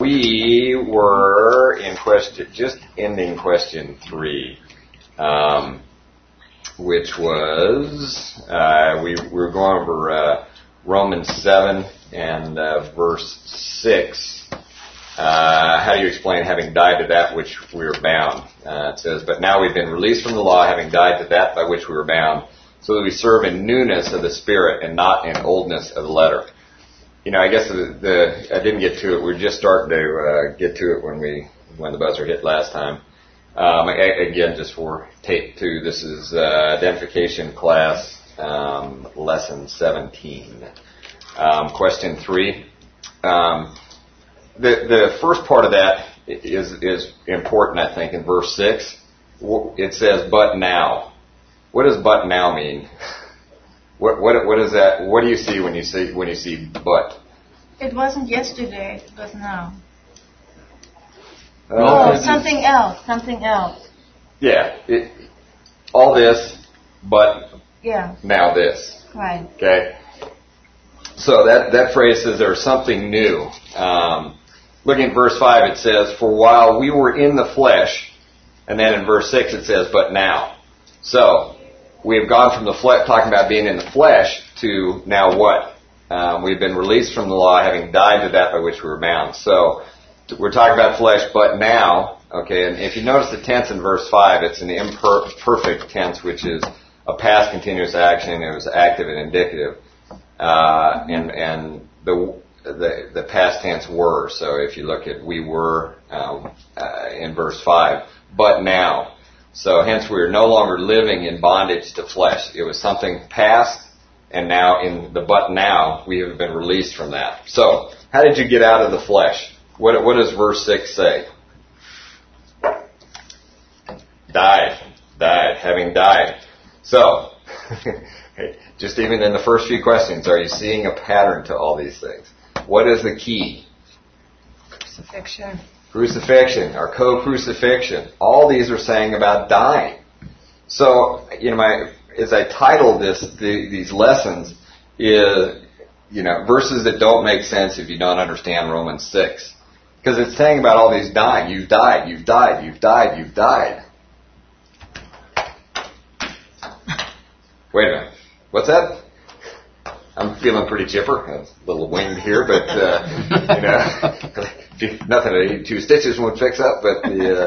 We were in just ending question 3, which was, we were going over Romans 7 and verse 6. How do you explain having died to that which we were bound? It says, but now we've been released from the law, having died to that by which we were bound, so that we serve in newness of the Spirit and not in oldness of the letter. I guess I didn't get to it. We were just starting to get to it when the buzzer hit last time. Again, just for tape 2, this is identification class, lesson 17. Question 3. The first part of that is important, I think, in verse 6. It says, but now. What does but now mean? What is that? What do you see when you see but? It wasn't yesterday, it was now. Something else. Yeah. All this, but now this. Right. Okay. So that phrase says there's something new. Looking at verse 5, it says, for while we were in the flesh, and then in verse 6 it says, but now. So, we have gone from the flesh, talking about being in the flesh, to now what? We've been released from the law, having died to that by which we were bound. So, we're talking about flesh, but now, okay, and if you notice the tense in verse 5, it's an imperfect tense, which is a past continuous action. It was active and indicative. And the past tense were. So if you look at we were in verse 5, but now. So hence we are no longer living in bondage to flesh. It was something past, and now in the but now we have been released from that. So how did you get out of the flesh? What does verse 6 say? Died, having died. So just even in the first few questions, are you seeing a pattern to all these things? What is the key? Crucifixion, our co-crucifixion. All these are saying about dying. So, as I titled these lessons, is, verses that don't make sense if you don't understand Romans 6. Because it's saying about all these dying. You've died, you've died, you've died, you've died. Wait a minute. What's that? I'm feeling pretty chipper. A little winged here, but, nothing 2 stitches won't fix up, but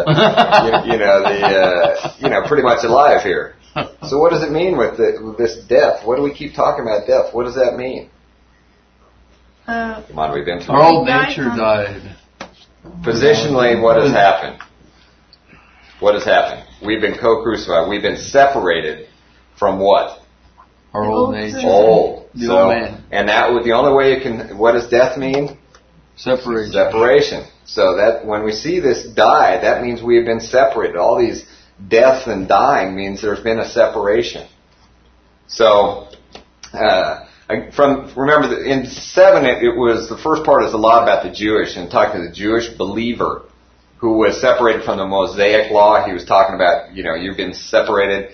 pretty much alive here. So what does it mean with this death? What do we keep talking about death? What does that mean? Come on, we've been through our old nature died. Positionally, what has happened? What has happened? We've been co-crucified. We've been separated from what? Our old nature. Old. The old man. And that was the only way you can, what does death mean? Separation. So that when we see this die, that means we have been separated. All these deaths and dying means there's been a separation. So, remember in 7, it was, the first part is a lot about the Jewish, and talking to the Jewish believer who was separated from the Mosaic law. He was talking about, you've been separated,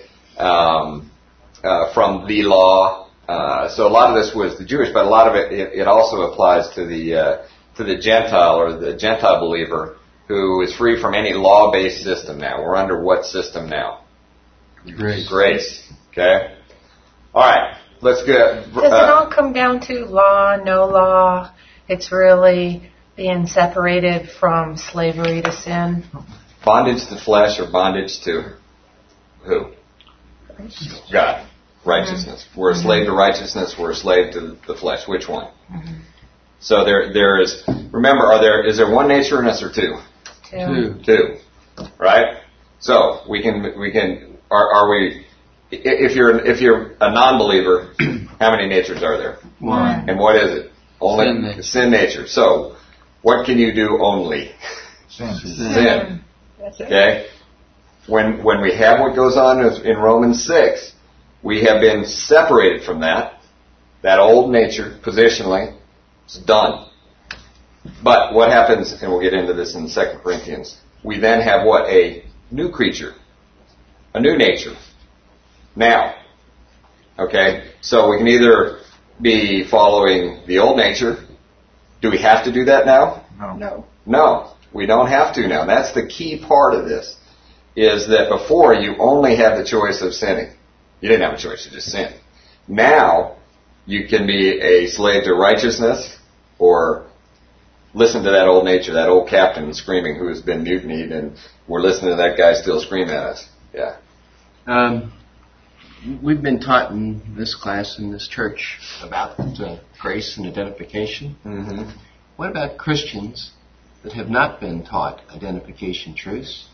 from the law. So a lot of this was the Jewish, but a lot of it also applies to the Gentile or the Gentile believer who is free from any law-based system now. We're under what system now? Grace. Okay? All right. Let's go. Does it all come down to law, no law? It's really being separated from slavery to sin? Bondage to flesh or bondage to who? God. Righteousness. Mm-hmm. We're a slave to righteousness. We're a slave to the flesh. Which one? Mm-hmm. So there is. Remember, is there one nature in us or two? Two. Right. So we can. Are we? If you're a non-believer, how many natures are there? One. And what is it? Only sin nature. So what can you do only? Sin. Okay. When we have what goes on in Romans 6. We have been separated from that old nature, positionally. It's done. But what happens, and we'll get into this in 2 Corinthians, we then have what? A new creature. A new nature. Now. Okay? So we can either be following the old nature. Do we have to do that now? No. No, we don't have to now. That's the key part of this, is that before you only had the choice of sinning. You didn't have a choice to just sin. Now, you can be a slave to righteousness or listen to that old nature, that old captain screaming who has been mutinied, and we're listening to that guy still scream at us. Yeah. We've been taught in this class, in this church, about grace and identification. Mm-hmm. What about Christians that have not been taught identification truths?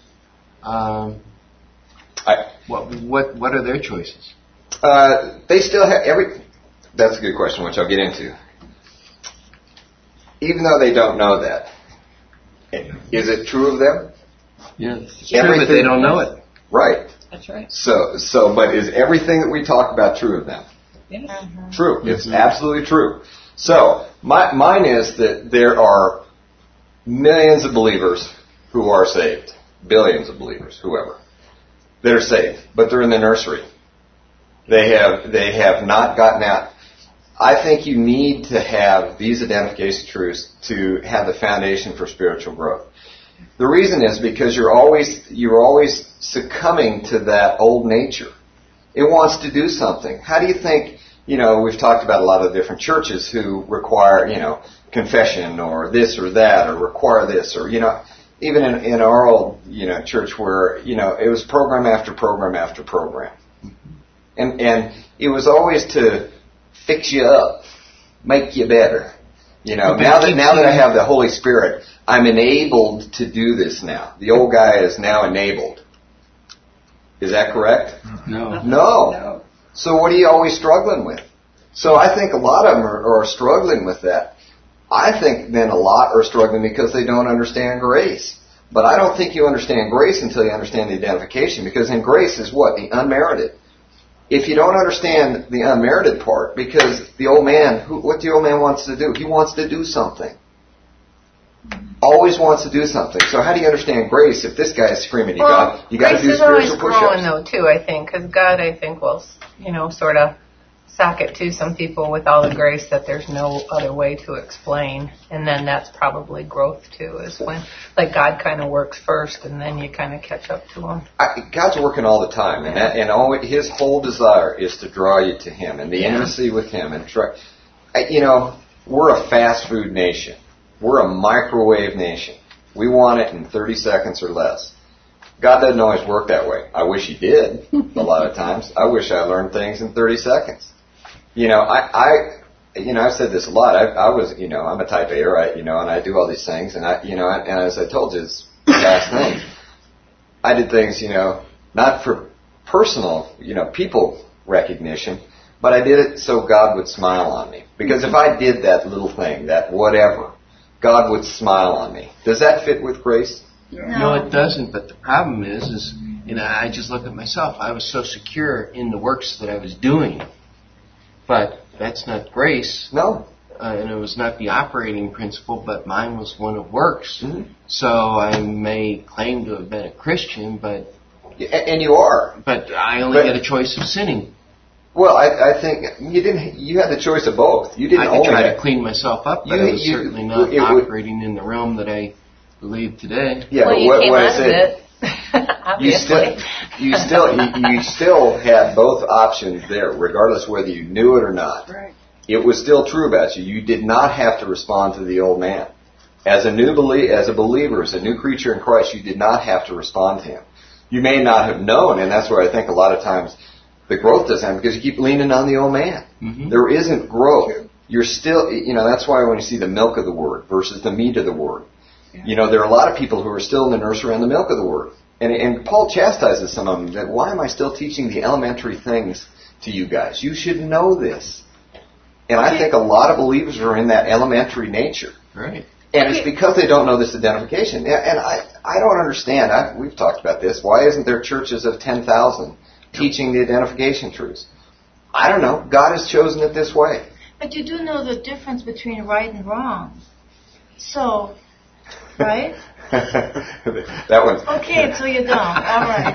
What are their choices? They still have that's a good question, which I'll get into. Even though they don't know that, is it true of them? Yeah, it's true, but they don't know it. Right. That's right. But is everything that we talk about true of them? Yes. True. Mm-hmm. It's absolutely true. So, mine is that there are millions of believers who are saved. Billions of believers, whoever. That are saved, but they're in the nursery. They have not gotten out. I think you need to have these identification truths to have the foundation for spiritual growth. The reason is because you're always succumbing to that old nature. It wants to do something. How do you think, we've talked about a lot of different churches who require, confession or this or that or require this or, even in our old, church where, it was program after program after program. And it was always to fix you up, make you better. Now that I have the Holy Spirit, I'm enabled to do this now. The old guy is now enabled. Is that correct? No. So what are you always struggling with? So I think a lot of them are struggling with that. I think then a lot are struggling because they don't understand grace. But I don't think you understand grace until you understand the identification, because in grace is what? The unmerited. If you don't understand the unmerited part, because the old man, what the old man wants to do? He wants to do something. Always wants to do something. So how do you understand grace if this guy is screaming, you got to do spiritual push-ups? Grace is always growing though too, I think, because God, I think, will, sort of sock it to some people with all the grace that there's no other way to explain. And then that's probably growth too, is when, God kind of works first and then you kind of catch up to him. God's working all the time, and His whole desire is to draw you to Him and the intimacy with Him. And we're a fast food nation. We're a microwave nation. We want it in 30 seconds or less. God doesn't always work that way. I wish He did a lot of times. I wish I learned things in 30 seconds. I've said this a lot. I was, I'm a type A, right? And I do all these things, and and as I told you, it's the last thing. I did things, not for personal, people recognition, but I did it so God would smile on me. Because if I did that little thing, that whatever, God would smile on me. Does that fit with grace? No, it doesn't. But the problem is, I just look at myself. I was so secure in the works that I was doing. But that's not grace. No. And it was not the operating principle, but mine was one of works. Mm-hmm. So I may claim to have been a Christian, but... And you are. But I only had a choice of sinning. Well, I think you had the choice of both. You didn't I could try to clean myself up, but I was certainly not operating in the realm that I believe today. Yeah, well, but you came what out of it. You still had both options there, regardless whether you knew it or not. Right. It was still true about you. You did not have to respond to the old man. As a believer, as a new creature in Christ, you did not have to respond to him. You may not have known, and that's where I think a lot of times the growth doesn't happen, because you keep leaning on the old man. Mm-hmm. There isn't growth. You're still, that's why when you see the milk of the Word versus the meat of the Word, there are a lot of people who are still in the nursery on the milk of the Word. And Paul chastises some of them that, why am I still teaching the elementary things to you guys? You should know this. And I think a lot of believers are in that elementary nature. Right. And it's because they don't know this identification. And I don't understand. We've talked about this. Why isn't there churches of 10,000 teaching the identification truths? I don't know. God has chosen it this way. But you do know the difference between right and wrong. So, right? That one's... Okay, so you don't. All right.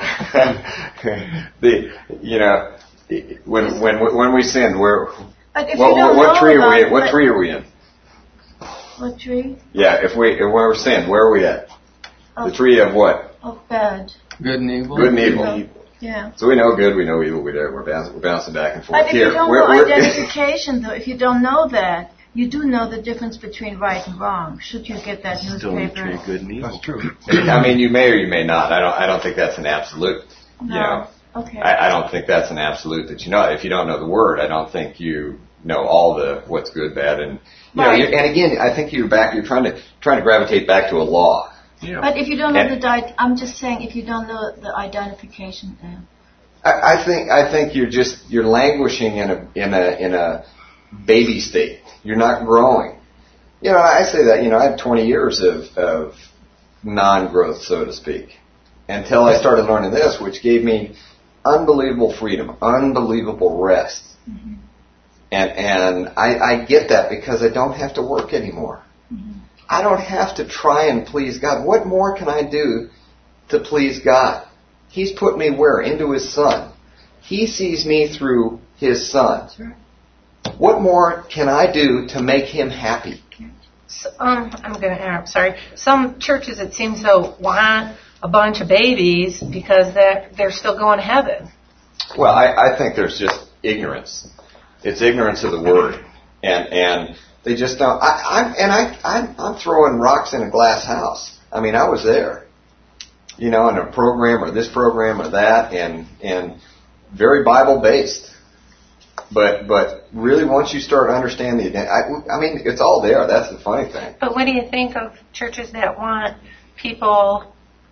When we sin, but if you don't what know tree are we about in? What tree are we in? What tree? Yeah, if we're sinned, where are we at? The tree of what? Of bad. Good and evil. Good and evil. Yeah. So we know good, we know evil. We're bouncing back and forth But if here. you don't know identification, though, if you don't know that, you do know the difference between right and wrong. Should you get that Still in the tree newspaper? of good and evil. That's true. I mean, you may or you may not. I don't think that's an absolute. No. You know, Okay. I don't think that's an absolute that you know. If you don't know the word, I don't think you know all the what's good, bad, and you know. Right. And again, I think you're trying to gravitate back to a law. Yeah. But if you don't know And- I'm just saying, if you don't know the identification, I think you're languishing in a baby state. You're not growing. You know, I say that. You know, I had 20 years of non-growth, so to speak, until I started learning this, which gave me unbelievable freedom, unbelievable rest. Mm-hmm. And I get that because I don't have to work anymore. Mm-hmm. I don't have to try and please God. What more can I do to please God? He's put me where? Into His Son. He sees me through His Son. Sure. What more can I do to make Him happy? So, I'm going to interrupt. Sorry. Some churches, it seems, though, want a bunch of babies because they're still going to heaven. Well, I think there's just ignorance. It's ignorance of the Word, and they just don't. I'm throwing rocks in a glass house. I mean, I was there, you know, in a program or this program or that, and very Bible based. But really, once you start understanding I mean, it's all there. That's the funny thing. But what do you think of churches that want people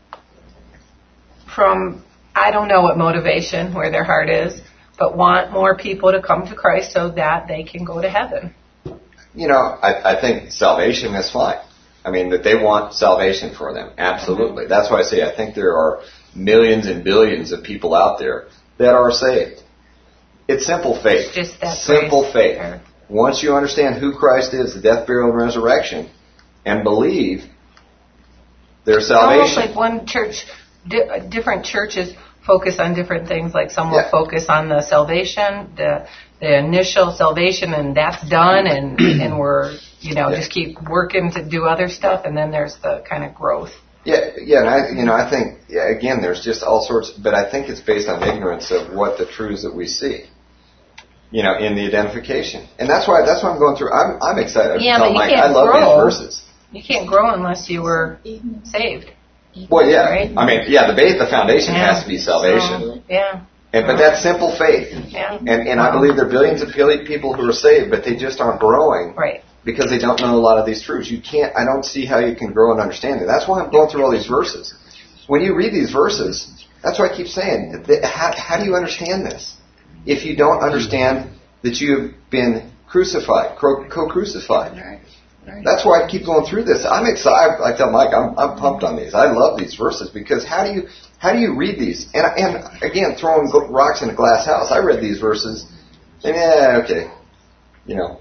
from, I don't know what motivation, where their heart is, but want more people to come to Christ so that they can go to heaven? You know, I think salvation is fine. I mean, that they want salvation for them. Absolutely. Mm-hmm. That's why I say I think there are millions and billions of people out there that are saved. It's simple faith. It's just that simple grace. faith. Once you understand who Christ is, the death, burial, and resurrection, and believe there's salvation. Almost like one church, different churches focus on different things. Like some will focus on the salvation, the initial salvation, and that's done, and we're just keep working to do other stuff, and then there's the kind of growth. And I think again, there's just all sorts, but I think it's based on ignorance of what the truths that we see. You know, in the identification, and that's why I'm going through. I'm excited. Yeah, but you can't I love grow. these verses. You can't grow unless you were saved. Well, yeah. Right? I mean, the foundation has to be salvation. But that's simple faith. Yeah. And I believe there are billions of people who are saved, but they just aren't growing. Right. Because they don't know a lot of these truths. I don't see how you can grow in understanding. That's why I'm going through all these verses. When you read these verses, that's why I keep saying, how do you understand this? If you don't understand that you have been crucified, co-crucified. Right. That's why I keep going through this. I'm excited. I tell Mike, I'm pumped on these. I love these verses because how do you read these? And again, throwing rocks in a glass house. I read these verses, and okay, you know,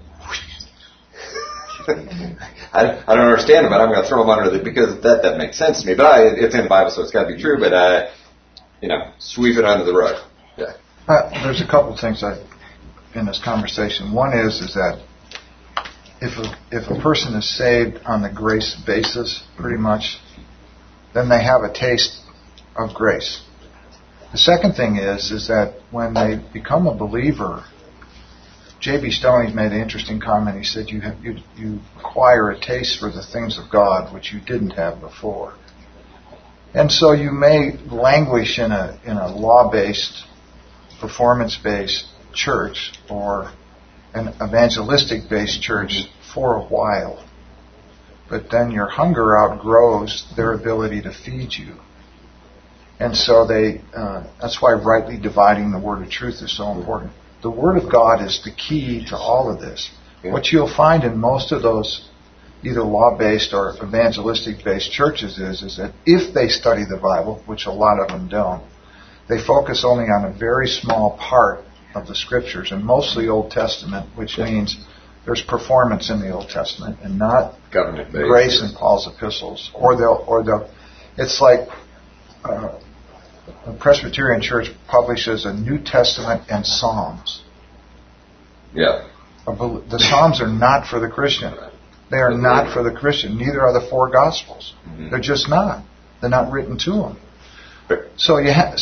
I don't understand them, but I'm going to throw them under because that makes sense to me. But it's in the Bible, so it's got to be true. But sweep it under the rug. Yeah. There's a couple things in this conversation. One is that if a person is saved on the grace basis, pretty much, then they have a taste of grace. The second thing is that when they become a believer, J.B. Stoney made an interesting comment. He said you acquire a taste for the things of God which you didn't have before, and so you may languish in a law-based, performance-based church or an evangelistic-based church for a while, but then your hunger outgrows their ability to feed you, and so that's why rightly dividing the word of truth is so important. The Word of God is the key to all of this. Yeah. What you'll find in most of those either law-based or evangelistic-based churches is that if they study the Bible, which a lot of them don't, they focus only on a very small part of the Scriptures, and mostly Old Testament, which means there's performance in the Old Testament and not grace in Paul's epistles. Or they'll it's like a Presbyterian church publishes a New Testament and Psalms. Yeah. The Psalms are not for the Christian. They are not for the Christian. Neither are the four Gospels. Mm-hmm. They're just not. They're not written to them. So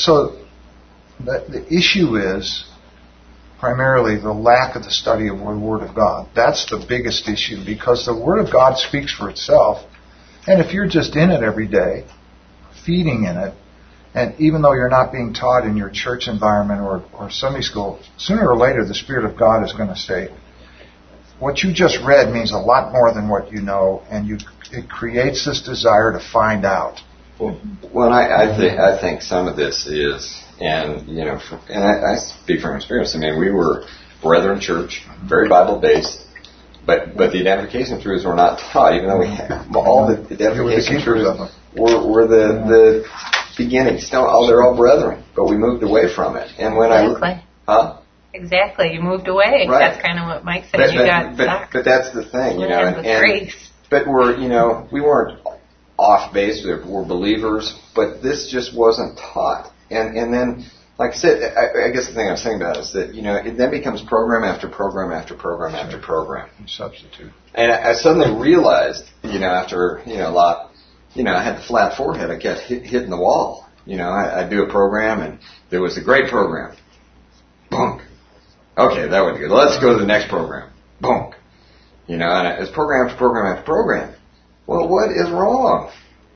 the issue is primarily the lack of the study of the Word of God. That's the biggest issue, because the Word of God speaks for itself. And if you're just in it every day, feeding in it, and even though you're not being taught in your church environment or Sunday school, sooner or later the Spirit of God is going to say, what you just read means a lot more than what you know, and it creates this desire to find out. Well, I think some of this is, and I speak from experience. I mean, we were Brethren Church, very Bible based, but the identification truths were not taught, even though we had all the identification truths were the beginnings. They're all brethren, but we moved away from it. And when Exactly, you moved away. Right. That's kind of what Mike said. You got stuck. But that's the thing, grace. But we weren't off base. We're believers, but this just wasn't taught. And then, like I said, I guess the thing I'm saying about it is that it then becomes program after program after program after program. Substitute. And I suddenly realized, after a lot, I had the flat forehead. I kept hitting the wall. I'd do a program, and there was a great program. Bunk. Okay, that would be good. Let's go to the next program. Bunk. And it's program after program after program. Well, what is wrong?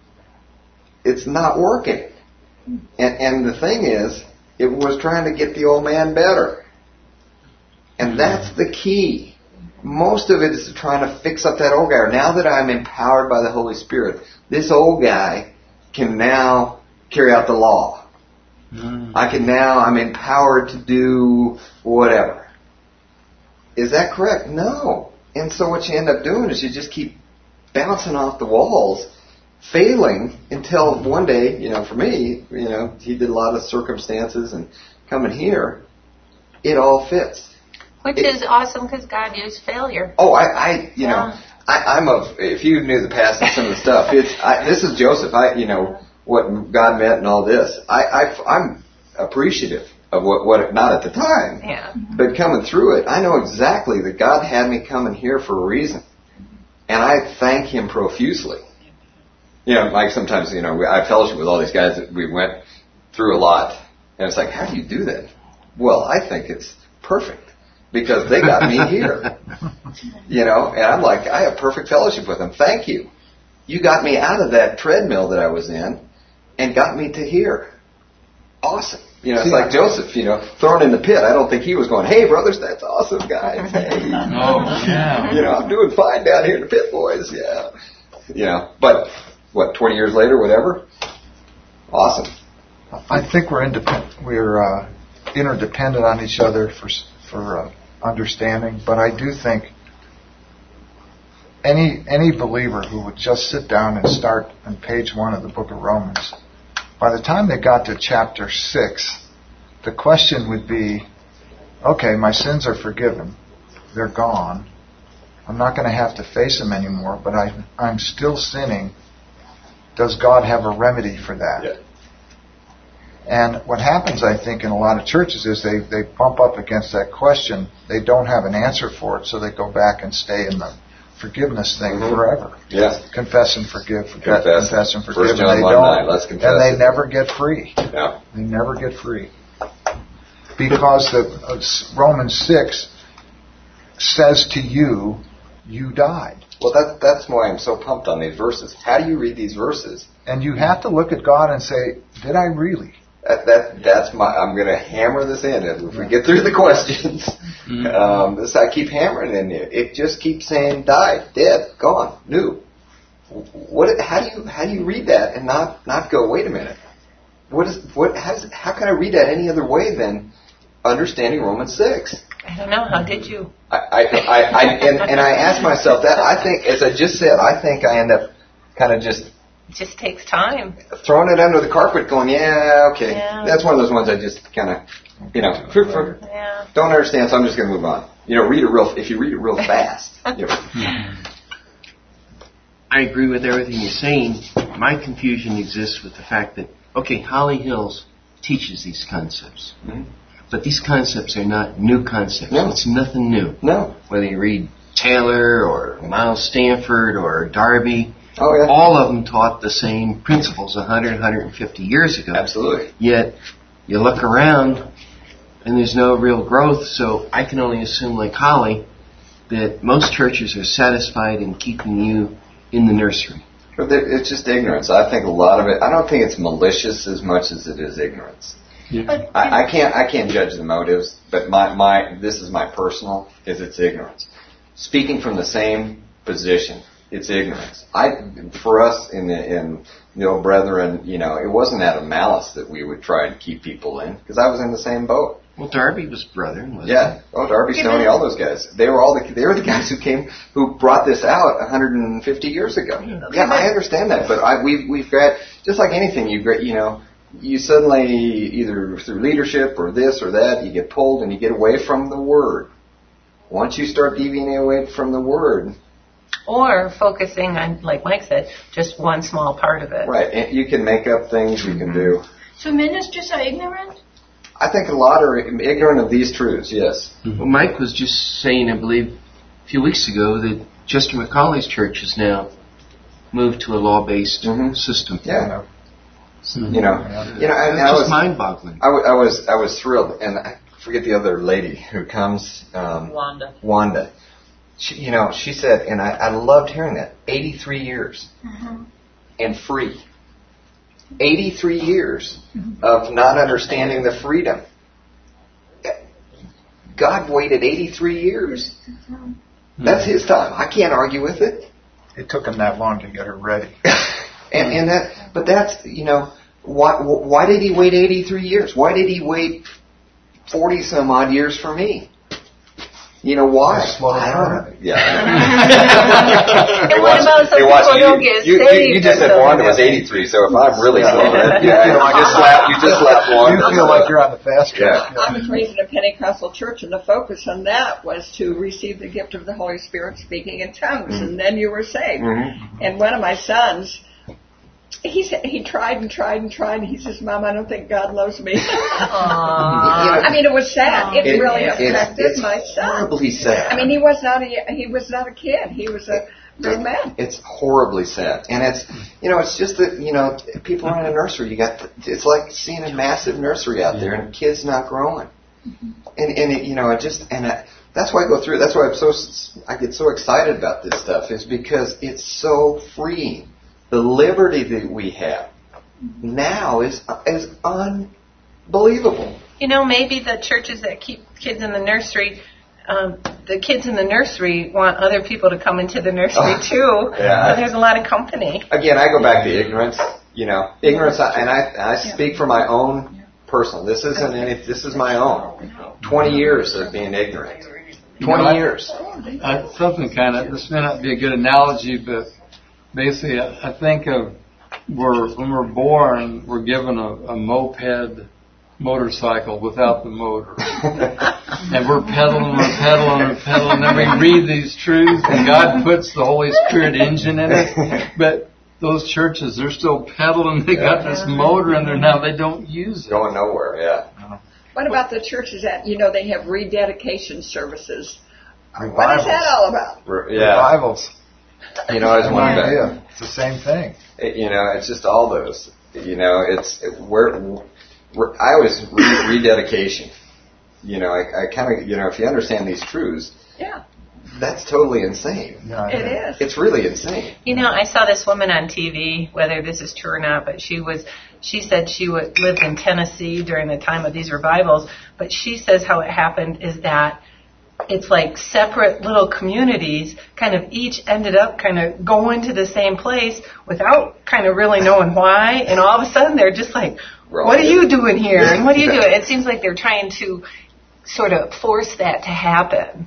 It's not working. And the thing is, it was trying to get the old man better. And that's the key. Most of it is trying to fix up that old guy. Now that I'm empowered by the Holy Spirit, this old guy can now carry out the law. I'm empowered to do whatever. Is that correct? No. And so what you end up doing is you just keep bouncing off the walls, failing until one day, for me, he did a lot of circumstances and coming here, it all fits. Which is awesome because God used failure. Oh, if you knew the past and some of the stuff, this is Joseph. What God meant and all this. I'm appreciative of what not at the time, but coming through it, I know exactly that God had me coming here for a reason, and I thank Him profusely. Like sometimes, I fellowship with all these guys that we went through a lot, and it's like, how do you do that? Well, I think it's perfect because they got me here, and I'm like, I have perfect fellowship with them. Thank you. You got me out of that treadmill that I was in and got me to here. Awesome. It's like Joseph, thrown in the pit. I don't think he was going, hey, brothers, that's awesome, guys. Hey. Oh, yeah. I'm doing fine down here in the pit, boys. Yeah. But, 20 years later, whatever? Awesome. I think we're interdependent on each other for understanding, but I do think any believer who would just sit down and start on page 1 of the book of Romans, by the time they got to chapter 6, the question would be, okay, my sins are forgiven. They're gone. I'm not going to have to face them anymore, but I'm still sinning. Does God have a remedy for that? Yeah. And what happens, I think, in a lot of churches is they bump up against that question. They don't have an answer for it, so they go back and stay in the forgiveness thing forever. Yes. Confess and forgive. Confess and forgive. 1 John 1:9. Let's confess. And they never get free. Yeah. They never get free. Because Romans 6 says to you, you died. Well, that's why I'm so pumped on these verses. How do you read these verses? And you have to look at God and say, did I really? I'm going to hammer this in. If we get through the questions, I keep hammering in there. It just keeps saying, died, dead, gone, new. How do you read that and not go, wait a minute? How can I read that any other way than understanding Romans 6? I don't know. How did you? And I ask myself that. I think, as I just said, I end up kind of just. It just takes time. Throwing it under the carpet, going, yeah, okay. Yeah. That's one of those ones I just kind of, don't understand, so I'm just going to move on. If you read it real fast. I agree with everything you're saying. My confusion exists with the fact that, Holly Hills teaches these concepts. Mm-hmm. But these concepts are not new concepts. No. It's nothing new. No. Whether you read Taylor or Miles Stanford or Darby. Oh, yeah. All of them taught the same principles 100, 150 years ago. Absolutely. Yet, you look around, and there's no real growth, so I can only assume, like Holly, that most churches are satisfied in keeping you in the nursery. But it's just ignorance. I think a lot of it, I don't think it's malicious as much as it is ignorance. But I can't judge the motives, but this is my personal, is it's ignorance. Speaking from the same position, it's ignorance. For us in the old brethren, it wasn't out of malice that we would try and keep people in, because I was in the same boat. Well, Darby was brethren, wasn't Yeah. Oh, Darby, Stoney, all those guys. They were the guys who brought this out 150 years ago. Yeah, I understand that, but we've got, just like anything, you suddenly, either through leadership or this or that, you get pulled and you get away from the Word. Once you start deviating away from the Word, or focusing on, like Mike said, just one small part of it. right, and you can make up things, you can do. so ministers are ignorant? I think a lot are ignorant of these truths, yes. Well, Mike was just saying, I believe, a few weeks ago that Chester McCauley's church has now moved to a law-based system. Yeah. It's It's mind-boggling. I was thrilled, and I forget the other lady who comes. Wanda. She said, and I loved hearing that. 83 years and free. 83 years of not understanding the freedom. God waited 83 years. That's His time. I can't argue with it. It took him that long to get her ready. But that's, why did He wait 83 years? Why did He wait 40 some odd years for me? Why? I don't know. Yeah. And what about some people don't get saved? You just said Wanda was 83, so if I'm really slow, you just slapped Wanda. You feel like you're on the fast track. Yeah. I was raised in a Pentecostal church, and the focus on that was to receive the gift of the Holy Spirit speaking in tongues, and then you were saved. And one of my sons, he tried and tried and tried, and he says, "Mom, I don't think God loves me." I mean, it was sad. It really affected my son. Horribly sad. I mean, he was not a kid. He was a grown man. It's horribly sad, and it's just that people are in a nursery. It's like seeing a massive nursery out there, and kids not growing, that's why I go through. That's why I get so excited about this stuff, is because it's so freeing. The liberty that we have now is unbelievable. Maybe the churches that keep kids in the nursery, the kids in the nursery want other people to come into the nursery too. Yeah. So there's a lot of company. Again, I go back to ignorance. Ignorance, and I speak for my own personal. This isn't any. This is my own. 20 years of being ignorant. 20 years. This may not be a good analogy, but basically, I think of when we're born, we're given a moped motorcycle without the motor. And we're pedaling, and then we read these truths, and God puts the Holy Spirit engine in it. But those churches, they're still pedaling. They got this motor in there now. They don't use it. Going nowhere, yeah. What about the churches that, they have rededication services? Revivals. What is that all about? Yeah. Revivals. I was wondering. It's the same thing. It's just all those. I always rededication. I kind of, if you understand these truths, that's totally insane. Yeah, it is. It's really insane. I saw this woman on TV, whether this is true or not, but she said she lived in Tennessee during the time of these revivals, but she says how it happened is that it's like separate little communities kind of each ended up kind of going to the same place without kind of really knowing why, and all of a sudden they're just like, what are you doing here? And what are you doing? It seems like they're trying to sort of force that to happen.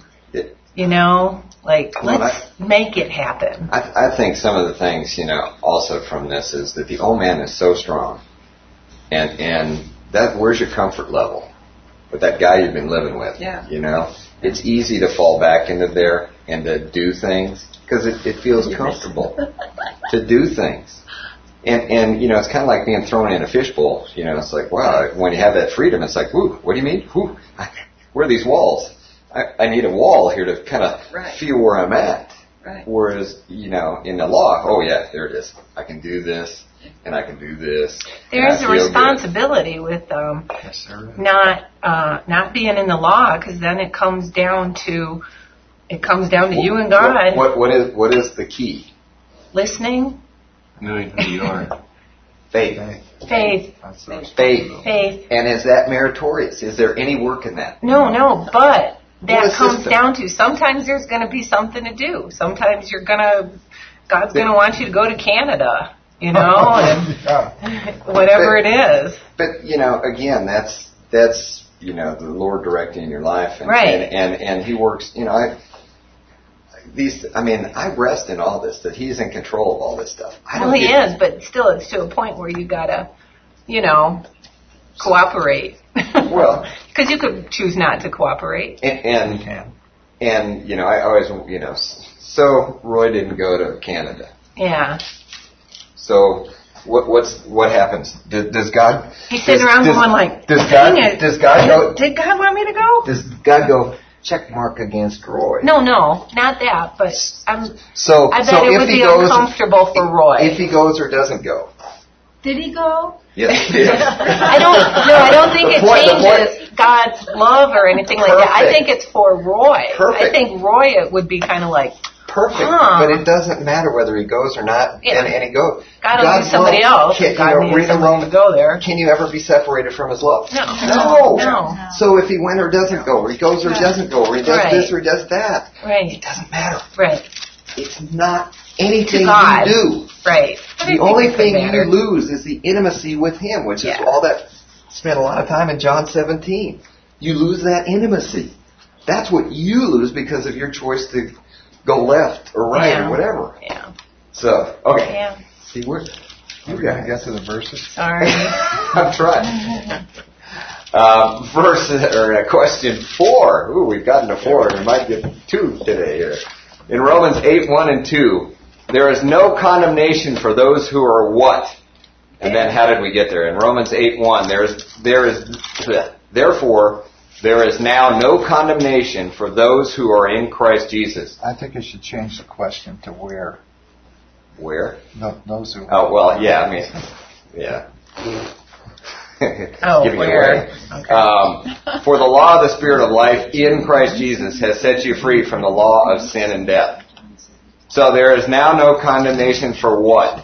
Let's make it happen. I think some of the things, also from this is that the old man is so strong. And that, where's your comfort level with that guy you've been living with? Yeah. It's easy to fall back into there and to do things because it feels comfortable to do things. And it's kind of like being thrown in a fishbowl. It's like, wow, when you have that freedom, it's like, whoo, what do you mean? Whoo, where are these walls? I need a wall here to kind of Right. feel where I'm at. Right. Whereas, in the law, oh yeah, there it is. I can do this, and I can do this. There's a responsibility with Yes, there is. not being in the law, because then it comes down to you and God. What is the key? Listening, Knowing who you are. Faith. faith, That's the faith. And is that meritorious? Is there any work in that? No, but What that is comes system? down to sometimes there's going to be something to do. Sometimes God's going to want you to go to Canada, and Yeah. whatever it is. But again, that's the Lord directing your life, and, Right. and He works. I rest in all this that He's in control of all this stuff. Well, He is, but still, it's to a point where you gotta, cooperate. Well, because you could choose not to cooperate. and You can. I always so Roy didn't go to Canada. Yeah, So what happens? Does God? he's sitting around going like, Does "Dang God? it. Does God go? Did God want me to go?" Does God go? Check mark against Roy. No, not that. But So I bet so it if would he be goes, uncomfortable for Roy. if he goes or doesn't go. Did he go? Yes. I don't think it changes God's love or anything like that. I Perfect. think it's for Roy. Perfect. I think Roy it would be kind of like, Perfect, Huh. but it doesn't matter whether he goes or not, Yeah. and he goes. God will God's use somebody love, else. Can, God needs read in somebody Romans, to go there. Can you ever be separated from His love? No. No. So if he went or doesn't go, or he goes or doesn't go, or he does Right. this or he does that, it Right. doesn't matter. Right. It's not anything God. you do. Right. But I The think only it could thing matter. you lose is the intimacy with Him, which is Yeah. all that. Spent a lot of time in John 17. You lose that intimacy. That's what you lose because of your choice to go left or right Yeah. or whatever. Yeah. So, okay. Yeah. See, we're Are we going to get to the verses? Sorry. I'm trying. Question 4. Ooh, we've gotten to 4. We might get 2 today here. In Romans 8:1-2, there is no condemnation for those who are what? And then how did we get there? In Romans 8:1, therefore, there is now no condemnation for those who are in Christ Jesus. I think you should change the question to where. Where? No, those who. Oh, well, yeah, yeah. Oh, Giving it where? away. Okay. For the law of the Spirit of life in Christ Jesus has set you free from the law of sin and death. So there is now no condemnation for what?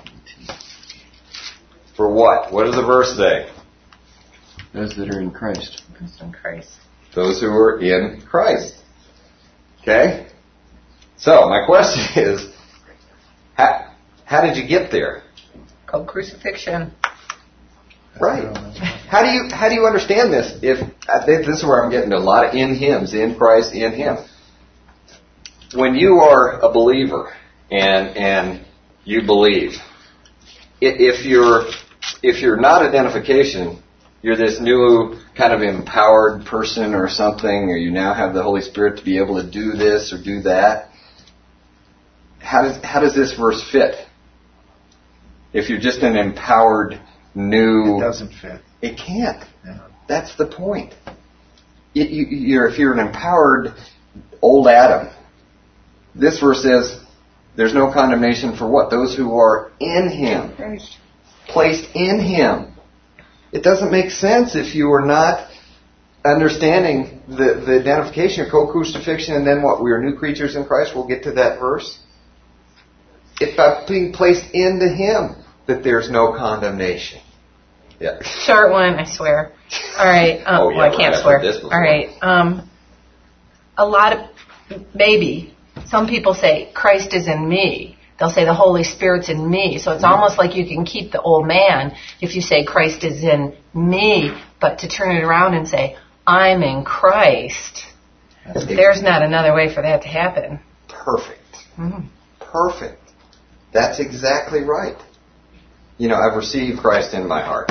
For what? What does the verse say? Those that are in Christ. In Christ. Those who are in Christ. Okay? So my question is, how did you get there? Called crucifixion. Right. How do you understand this? If this is where I'm getting to a lot of in Hymns, in Christ, in Him. When you are a believer and you believe, if you're not identification, you're this new kind of empowered person or something, or you now have the Holy Spirit to be able to do this or do that. How does this verse fit? If you're just an empowered new, It doesn't fit. it can't. Yeah. That's the point. If you're an empowered old Adam, this verse says there's no condemnation for what? Those who are in Him, Christ. placed in Him. It doesn't make sense if you are not understanding the identification of co-crucifixion and then what? We are new creatures in Christ. We'll get to that verse. It's by being placed into Him that there's no condemnation. Yeah. Short one, I swear. All right. Oh, yeah, well, I can't I've swear. heard this before. All right. A lot of, maybe, some people say, Christ is in me. They'll say the Holy Spirit's in me. So it's almost like you can keep the old man if you say Christ is in me, but to turn it around and say, I'm in Christ. There's not another way for that to happen. Perfect. Mhm. Perfect. That's exactly right. I've received Christ in my heart.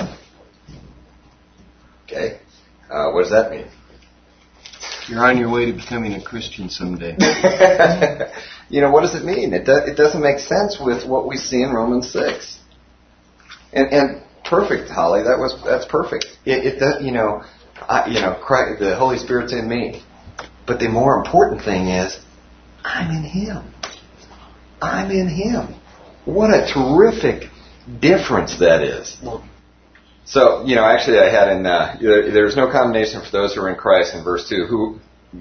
Okay? What does that mean? You're on your way to becoming a Christian someday. What does it mean? It doesn't make sense with what we see in Romans 6. And perfect, Holly. That's perfect. It does. Christ, the Holy Spirit's in me. But the more important thing is, I'm in Him. I'm in Him. What a terrific difference that is. So, actually I had in, there's no condemnation for those who are in Christ in verse 2,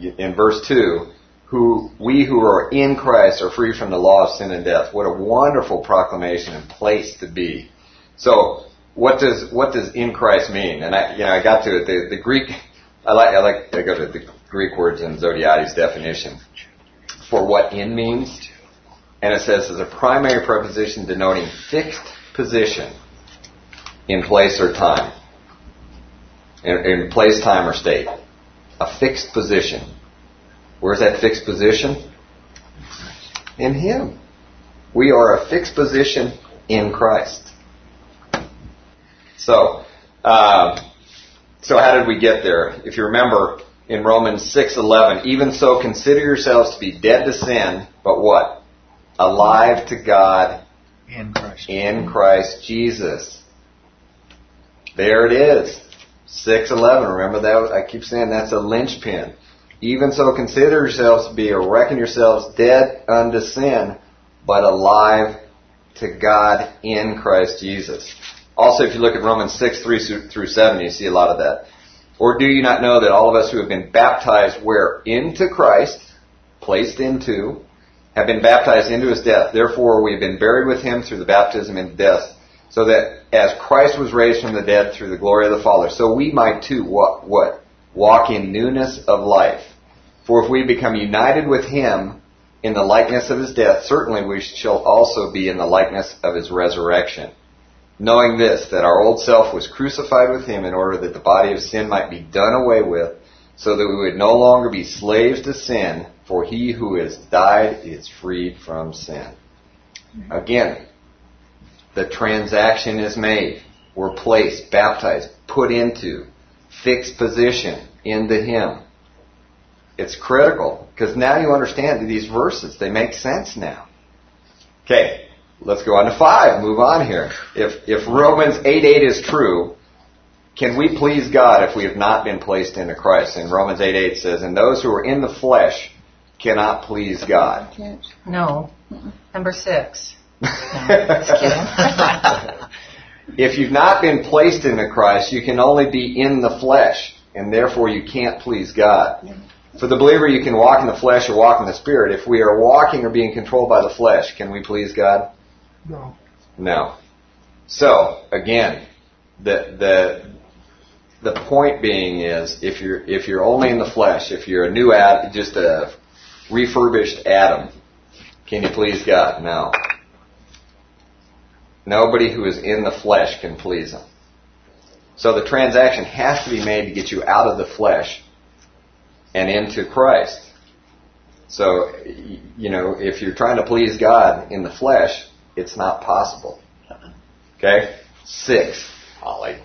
we who are in Christ are free from the law of sin and death. What a wonderful proclamation and place to be. So, what does in Christ mean? And I got to it. The Greek, I go to the Greek words in Zodiades' definition for what in means. And it says as a primary preposition denoting fixed position in place or time. In place, time, or state. A fixed position. Where's that fixed position? In Him. We are a fixed position in Christ. So how did we get there? If you remember in Romans 6:11, even so consider yourselves to be dead to sin, but what? Alive to God in Christ Jesus. There it is. 6:11. Remember that? I keep saying that's a linchpin. Even so consider yourselves to be, or reckon yourselves dead unto sin, but alive to God in Christ Jesus. Also, if you look at Romans 6:3-7, you see a lot of that. Or do you not know that all of us who have been baptized where? Into Christ, placed into, have been baptized into His death. Therefore, we have been buried with Him through the baptism into death, so that as Christ was raised from the dead through the glory of the Father, so we might too, what? Walk in newness of life. For if we become united with Him in the likeness of His death, certainly we shall also be in the likeness of His resurrection. Knowing this, that our old self was crucified with Him in order that the body of sin might be done away with, so that we would no longer be slaves to sin, for he who has died is freed from sin. Again, the transaction is made. We're placed, baptized, put into, fixed position into Him. It's critical, because now you understand these verses. They make sense now. Okay, let's go on to 5. Move on here. If Romans 8:8 is true, can we please God if we have not been placed into Christ? And Romans 8:8 says, and those who are in the flesh cannot please God. No. Number 6. No, just kidding. If you've not been placed into Christ, you can only be in the flesh, and therefore you can't please God. For the believer, you can walk in the flesh or walk in the Spirit. If we are walking or being controlled by the flesh, can we please God? No. So, again, the point being is, if you're only in the flesh, if you're a new Adam, just a refurbished Adam, can you please God? No. Nobody who is in the flesh can please Him. So the transaction has to be made to get you out of the flesh and into Christ. So, if you're trying to please God in the flesh, it's not possible. Okay? 6. Holly.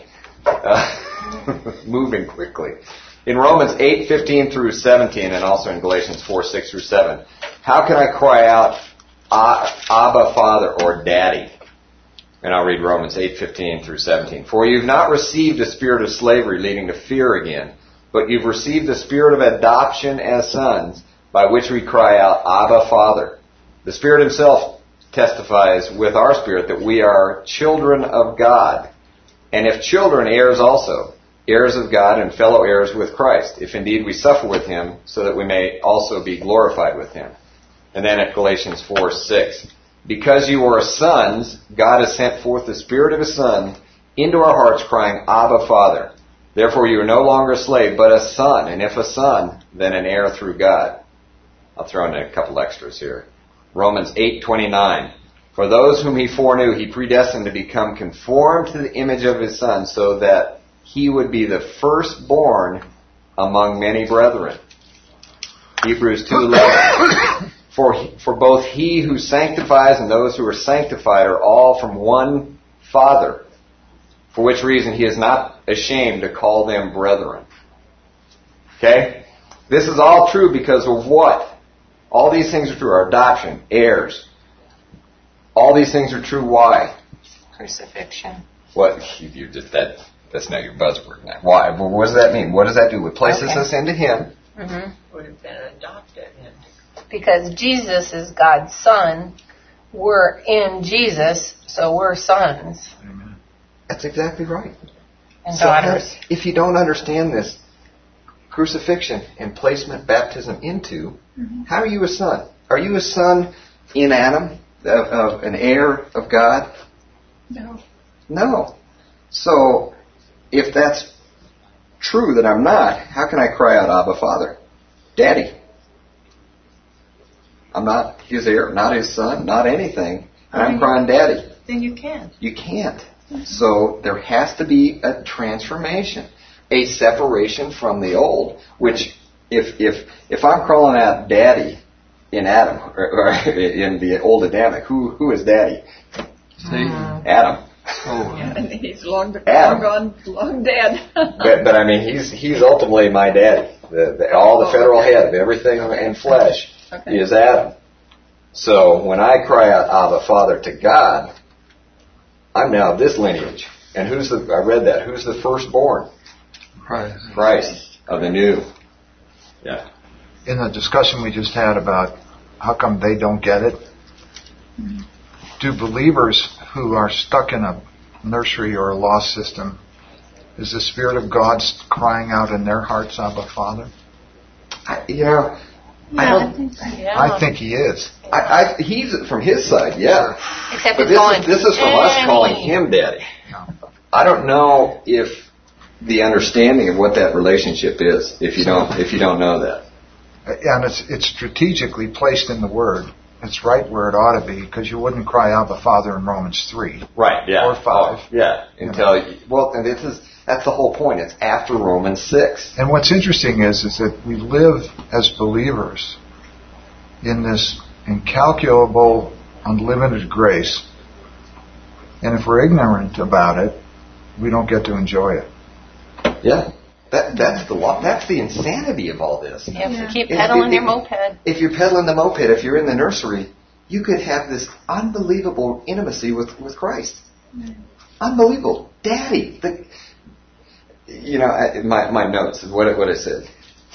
Moving quickly. In Romans 8:15-17, and also in Galatians 4:6-7, how can I cry out, Abba, Father, or Daddy? And I'll read Romans 8:15-17. For you've not received a spirit of slavery leading to fear again, but you've received the spirit of adoption as sons, by which we cry out, Abba, Father. The Spirit Himself testifies with our spirit that we are children of God. And if children, heirs also, heirs of God and fellow heirs with Christ, if indeed we suffer with Him, so that we may also be glorified with Him. And then at Galatians 4:6, because you are sons, God has sent forth the Spirit of His Son into our hearts, crying, Abba, Father. Therefore you are no longer a slave, but a son, and if a son, then an heir through God. I'll throw in a couple extras here. Romans 8:29. For those whom He foreknew, He predestined to become conformed to the image of His Son, so that He would be the firstborn among many brethren. Hebrews 2:11. For both He who sanctifies and those who are sanctified are all from one Father, for which reason He is not ashamed to call them brethren. Okay? This is all true because of what? All these things are true. Our adoption, heirs. All these things are true. Why? Crucifixion. What? That's not your buzzword now. Why? What does that mean? What does that do? It places us into Him. would have been adopted into. Because Jesus is God's son, we're in Jesus, so we're sons. Amen. That's exactly right. And So daughters. if you don't understand this crucifixion and placement, baptism into, how are you a son? Are you a son in Adam, of an heir of God? No. No. So if that's true that I'm not, how can I cry out, Abba, Father, Daddy? I'm not his heir, not his son, not anything, and I'm crying, Daddy. Then you can't. You can't. So there has to be a transformation, a separation from the old. Which, if I'm calling out Daddy in Adam or in the old Adamic, who is Daddy? Adam. Oh, And he's long Adam. gone, long dead. But I mean, he's ultimately my daddy. All the federal head of everything in flesh is Adam. So when I cry out, Abba, Father, to God, I'm now of this lineage. And I read that. Who's the firstborn? Christ of the new. Yeah. In the discussion we just had about how come they don't get it, do believers who are stuck in a nursery or a lost system, is the Spirit of God crying out in their hearts, Abba, Father? I think so. I think He is. He's from his side, yeah. Except But it's this is from us calling him Daddy. I don't know if the understanding of what that relationship is, if you don't know that. And it's strategically placed in the Word. It's right where it ought to be, because you wouldn't cry Abba, Father in Romans 3. Right, yeah. Or 5. Yeah. And that's the whole point. It's after Romans 6. And what's interesting is that we live as believers in this incalculable, unlimited grace. And if we're ignorant about it, we don't get to enjoy it. Yeah. That's the insanity of all this. You have to keep pedaling your moped. If you're pedaling the moped, if you're in the nursery, you could have this unbelievable intimacy with Christ. Unbelievable. Daddy. My notes, what it said.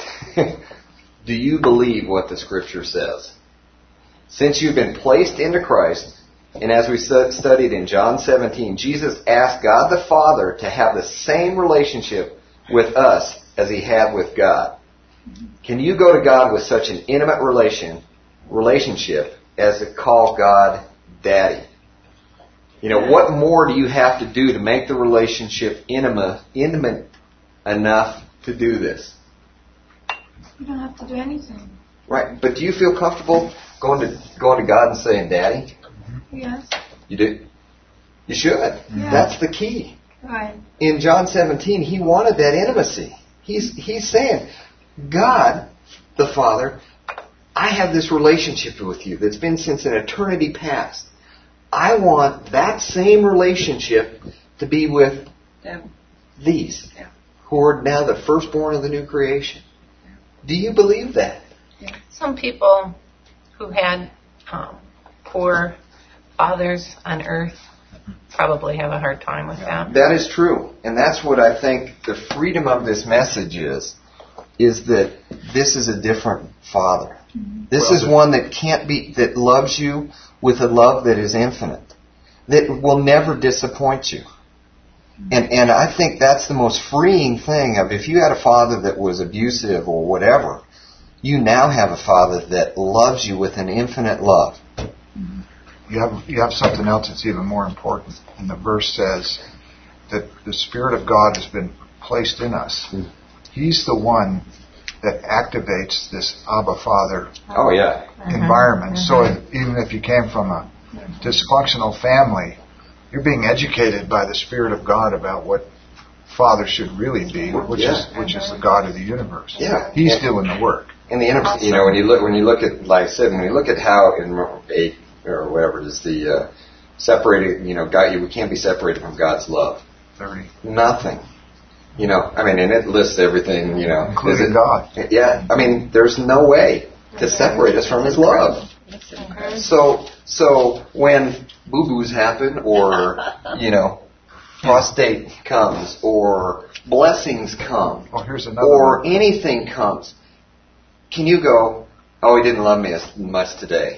Do you believe what the Scripture says? Since you've been placed into Christ, and as we studied in John 17, Jesus asked God the Father to have the same relationship with us as He had with God. Can you go to God with such an intimate relationship as to call God Daddy? What more do you have to do to make the relationship intimate enough to do this? You don't have to do anything. Right, but do you feel comfortable going to God and saying, Daddy? Yes. You do? You should. Yeah. That's the key. Right. In John 17, He wanted that intimacy. He's saying, God, the Father, I have this relationship with you that's been since an eternity past. I want that same relationship to be with these, who are now the firstborn of the new creation. Do you believe that? Some people who had poor fathers on earth probably have a hard time with that. That is true. And that's what I think the freedom of this message is that this is a different Father. This is one that loves you with a love that is infinite, that will never disappoint you. And I think that's the most freeing thing of if you had a father that was abusive or whatever, you now have a Father that loves you with an infinite love. You have something else that's even more important. And the verse says that the Spirit of God has been placed in us. He's the one that activates this Abba Father environment. So even if you came from a dysfunctional family, you're being educated by the Spirit of God about what Father should really be, which is the God of the universe. Yeah. He's doing the work. And the intimacy, when you look at, like I said, when you look at how in 8 or whatever it is, the separated, God, we can't be separated from God's love. 30. Nothing. And it lists everything, Including God. Yeah. There's no way to separate us from His love. So when boo-boos happen or, prostate comes or blessings come here's another or one. anything comes, can you go, oh, he didn't love me as much today?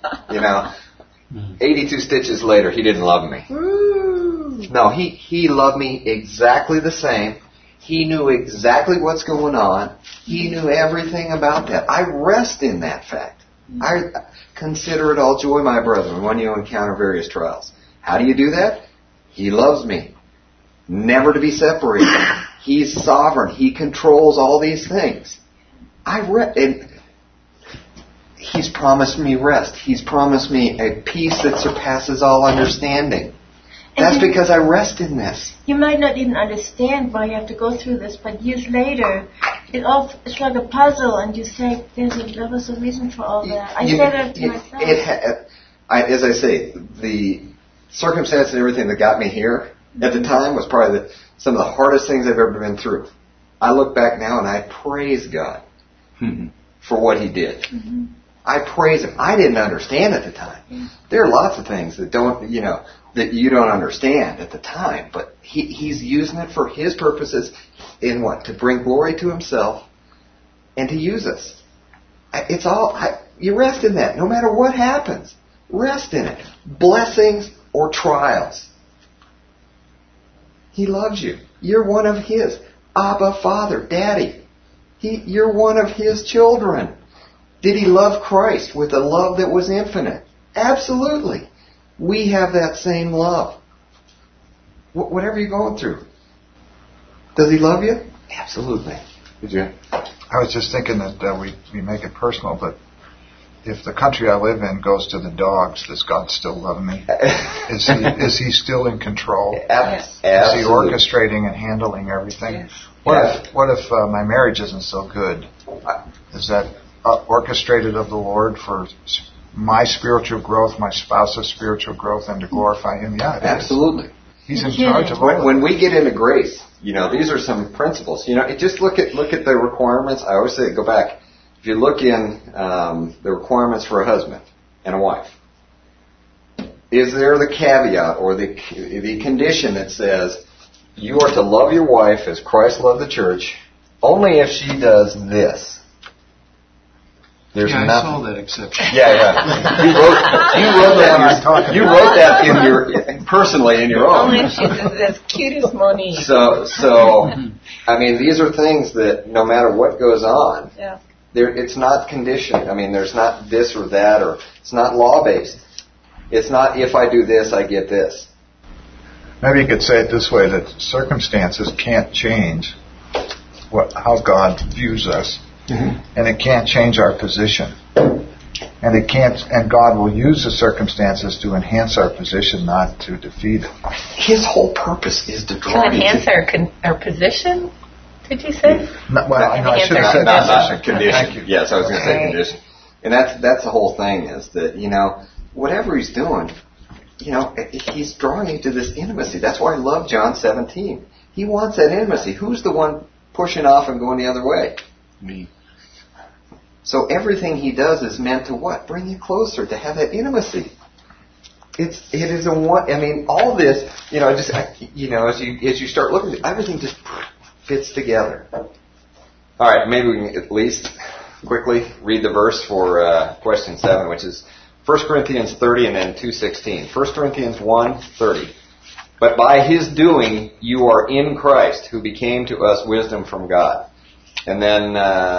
82 stitches later, he didn't love me. No, he loved me exactly the same. He knew exactly what's going on. He knew everything about that. I rest in that fact. I consider it all joy, my brethren, when you encounter various trials. How do you do that? He loves me. Never to be separated. He's sovereign. He controls all these things. And He's promised me rest. He's promised me a peace that surpasses all understanding. That's because I rest in this. You might not even understand why you have to go through this, but years later, it's like a puzzle, and you say, there was a reason for all that. I say that to myself. As I say, the circumstance and everything that got me here at the time was probably some of the hardest things I've ever been through. I look back now and I praise God for what He did. Mm-hmm. I praise Him. I didn't understand at the time. There are lots of things that that you don't understand at the time, but He's using it for His purposes in what? To bring glory to Himself and to use us. It's all, you rest in that. No matter what happens, rest in it. Blessings or trials. He loves you. You're one of His. Abba, Father, Daddy. You're one of His children. Did He love Christ with a love that was infinite? Absolutely. We have that same love. Whatever you're going through. Does He love you? Absolutely. Did you? I was just thinking that we make it personal, but if the country I live in goes to the dogs, does God still love me? Is He still in control? Absolutely. Is He orchestrating and handling everything? Yes. What if my marriage isn't so good? Is that orchestrated of the Lord for my spiritual growth, my spouse's spiritual growth, and to glorify Him? Yeah, it absolutely. Is. He's in charge of all. When we get into grace, these are some principles. Just look at the requirements. I always say, go back. If you look in the requirements for a husband and a wife, is there the caveat or the condition that says you are to love your wife as Christ loved the church, only if she does this? There's I saw that exception. Yeah. You wrote that personally in your own. Only if she's as cute as Monique. So, these are things that no matter what goes on, it's not conditioned. There's not this or that, or it's not law-based. It's not if I do this, I get this. Maybe you could say it this way, that circumstances can't change how God views us. Mm-hmm. And it can't change our position. And God will use the circumstances to enhance our position, not to defeat it. His whole purpose is to draw to enhance our position, did you say? I should have said not condition. Thank you. Yes, I was going to say condition. And that's the whole thing, is that, whatever He's doing, He's drawing you to this intimacy. That's why I love John 17. He wants that intimacy. Who's the one pushing off and going the other way? Me. So everything He does is meant to what? Bring you closer, to have that intimacy. It is all this, as you start looking at it, everything just fits together. All right, maybe we can at least quickly read the verse for question 7, which is 1 Corinthians 30 and then 2:16. 1 Corinthians 1:30. But by His doing you are in Christ, who became to us wisdom from God. And then,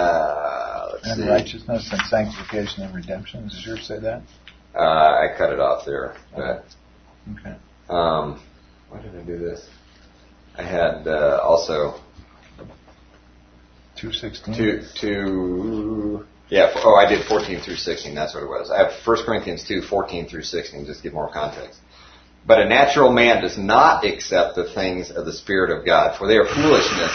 and righteousness and sanctification and redemption. Does yours say that? I cut it off there. But, okay. Why did I do this? I had also 2:16. I did 14 through 16. That's what it was. I have 1 Corinthians 2:14 through 16, just to give more context. But a natural man does not accept the things of the Spirit of God, for they are foolishness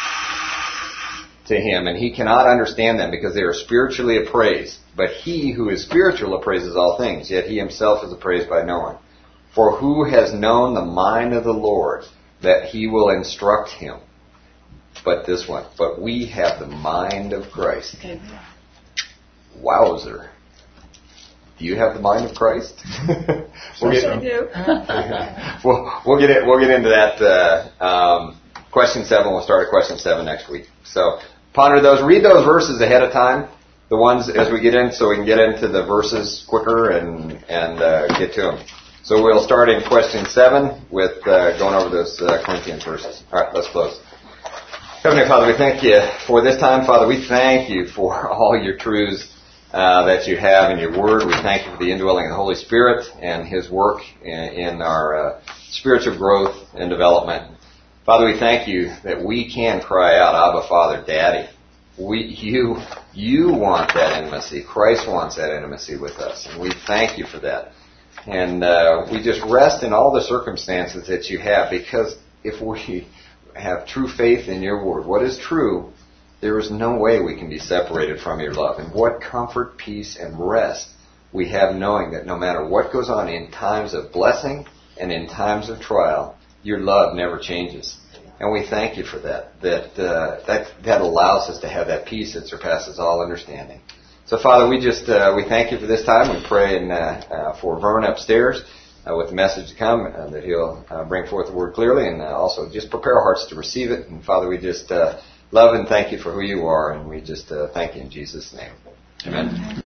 to him, and he cannot understand them because they are spiritually appraised. But he who is spiritual appraises all things, yet he himself is appraised by no one. For who has known the mind of the Lord, that He will instruct him? But this one, but we have the mind of Christ. Amen. Wowzer. Do you have the mind of Christ? Yes, I do. We'll get into that. Question 7. We'll start at question 7 next week. So ponder those. Read those verses ahead of time. the ones as we get in, so we can get into the verses quicker and get to them. So we'll start in question 7 with going over those Corinthians verses. All right, let's close. Heavenly Father, we thank you for this time. Father, we thank you for all your truths that you have in your word. We thank you for the indwelling of the Holy Spirit and his work in our spiritual growth and development. Father, we thank you that we can cry out, Abba, Father, Daddy. You want that intimacy. Christ wants that intimacy with us, and we thank you for that. And we just rest in all the circumstances that you have, because if we have true faith in your word, what is true, there is no way we can be separated from your love. And what comfort, peace, and rest we have knowing that no matter what goes on in times of blessing and in times of trial, your love never changes. And we thank you for that. That allows us to have that peace that surpasses all understanding. So, Father, we thank you for this time. We pray for Vern upstairs with the message to come, that he'll bring forth the word clearly, and also just prepare our hearts to receive it. And, Father, we just love and thank you for who you are, and we just thank you in Jesus' name. Amen.